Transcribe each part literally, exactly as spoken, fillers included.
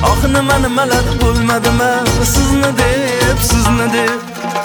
Ah nima nimalar bo'lmadimi sizni deb, sizni deb.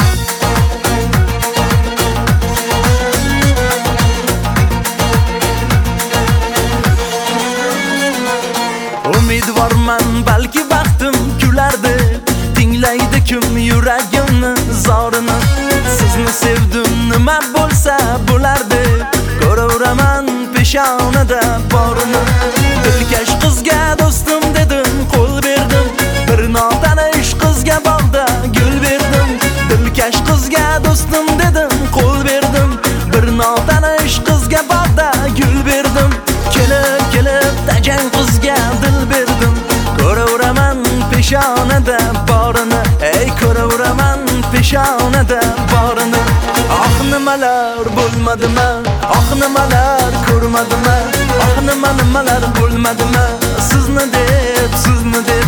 Umidvorman balki baxtim kulardi, tinglaydi kim yuragimni zorini. Sizni sevdim nima bo'lsa bo'lardi, ko'raveraman peshonada borini. Dilkash qizga do'stim dedim, qo'l berdim, bir notanish qizga bog'da gul berdim. Dilkash qizga do'stim dedim, qo'l berdim, bir notanish qizga bog'da gul berdim. Kelib kelib tajang qizga dil berdim, ko'raveraman peshonada borini, ey ko'raveraman peshonada borini. Ah nimalar bo'lmadimi, ah nimalar ko'rmadimi, ah nima nimalar bo'lmadimi sizni deb, sizni deb.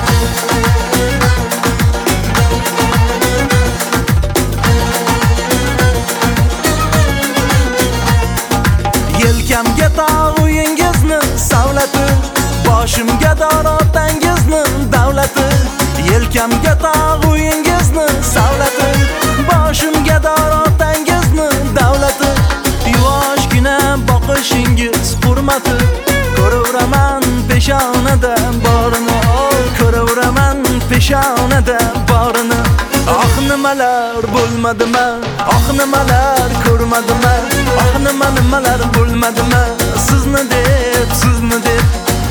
Yelkamga tog'ingizni savlati, boshimga dorotangizni davlati. Yelkamga tog'ingizni savlati, boshimga dorotangizni davlati. Yuvoshgina boqishingiz hurmati, ko'raveraman peshonada borini, oh ko'raveraman peshonada borini. Ah nimalar bo'lmadimi, ah nimalar ko'rmadimi, ah nima nimalar bo'lmadimi sizni deb, sizni deb.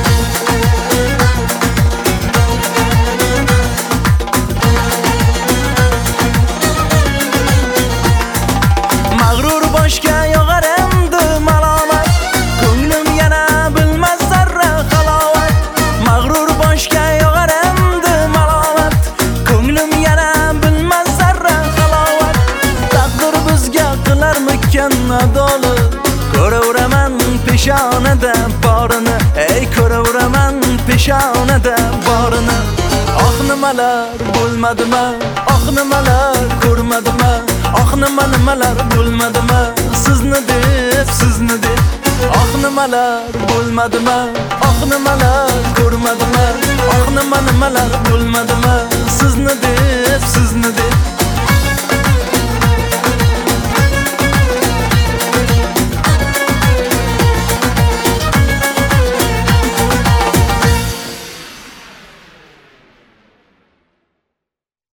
Mag'rur boshga yog'ar endi malomat, ko'nglim yana bilmas zarra halovat. Mag'rur boshga yog'ar endi malomat, ko'nglim yana bilmas zarra halovat. Taqdir bizga qilarmikan adolat, ko'raveraman peshonada borini, ey ko'raveraman peshonada borini. Ah nimalar bo'lmadimi, ah nimalar ko'rmadimi, ah nima nimalar bo'lmadimi sizni deb, sizni deb. Ah nimalar bo'lmadimi, ah nimalar ko'rmadimi, ah nima nimalar bo'lmadimi